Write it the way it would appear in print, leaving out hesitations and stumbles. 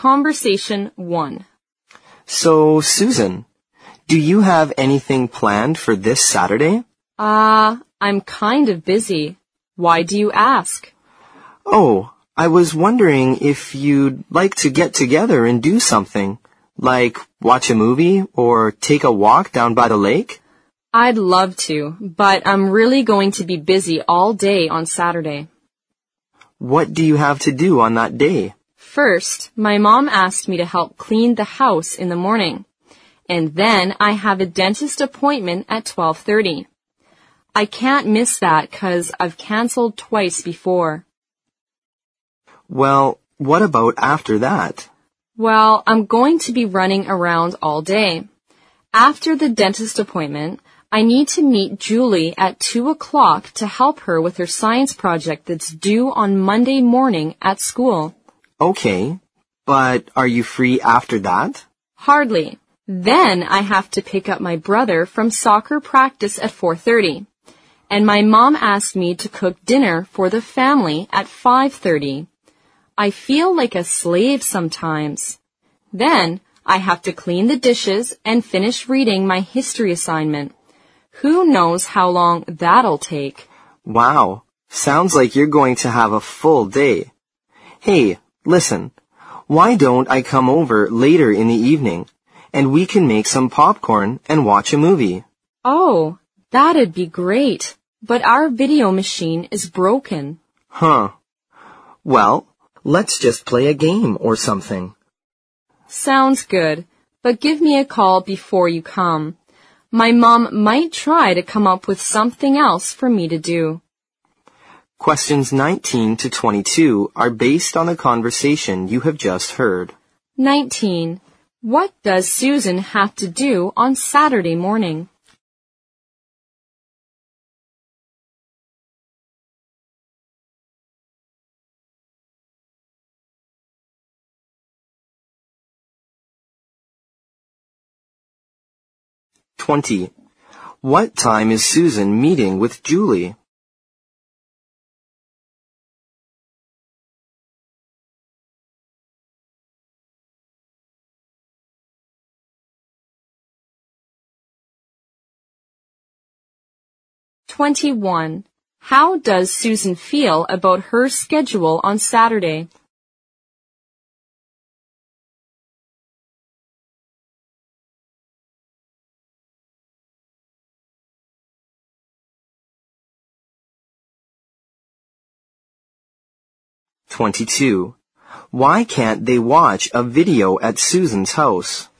Conversation 1. So, Susan, do you have anything planned for this Saturday? I'm kind of busy. Why do you ask? Oh, I was wondering if you'd like to get together and do something, like watch a movie or take a walk down by the lake? I'd love to, but I'm really going to be busy all day on Saturday. What do you have to do on that day? First, my mom asked me to help clean the house in the morning. And then I have a dentist appointment at 12:30. I can't miss that 'cause I've canceled twice before. Well, what about after that? Well, I'm going to be running around all day. After the dentist appointment, I need to meet Julie at 2 o'clock to help her with her science project that's due on Monday morning at school. Okay, but are you free after that? Hardly. Then I have to pick up my brother from soccer practice at 4:30. And my mom asked me to cook dinner for the family at 5:30. I feel like a slave sometimes. Then I have to clean the dishes and finish reading my history assignment. Who knows how long that'll take? Wow, sounds like you're going to have a full day. Hey, listen, why don't I come over later in the evening, and we can make some popcorn and watch a movie? Oh, that'd be great. But our video machine is broken. Huh. Well, let's just play a game or something. Sounds good, but give me a call before you come. My mom might try to come up with something else for me to do. Questions 19 to 22 are based on the conversation you have just heard. 19. What does Susan have to do on Saturday morning? Twenty. What time is Susan meeting with Julie? Twenty-one. How does Susan feel about her schedule on Saturday? Twenty-two. Why can't they watch a video at Susan's house?